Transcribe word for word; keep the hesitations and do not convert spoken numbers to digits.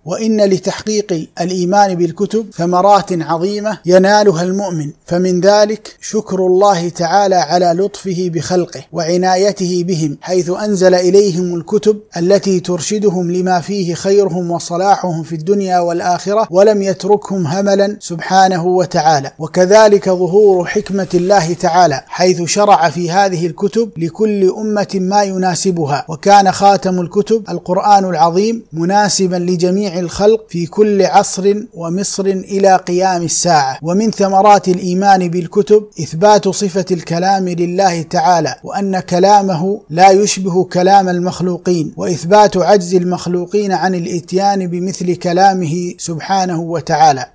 وإن لتحقيق الإيمان بالكتب ثمرات عظيمة ينالها المؤمن، فمن ذلك شكر الله تعالى على لطفه بخلقه وعنايته بهم، حيث أنزل إليهم الكتب التي ترشدهم لما فيه خيرهم وصلاحهم في الدنيا والآخرة، ولم يتركهم هملا سبحانه وتعالى. وكذلك ظهور حكمة الله تعالى، حيث شرع في هذه الكتب لكل أمة ما يناسبها، وكان خاتم الكتب القرآن العظيم مناسبا لجميع الخلق في كل عصر ومصر إلى قيام الساعة. ومن ثمرات الإيمان بالكتب إثبات صفة الكلام لله تعالى، وأن كلامه لا يشبه كلام المخلوقين، وإثبات عجز المخلوقين عن الإتيان بمثل كلامه سبحانه وتعالى.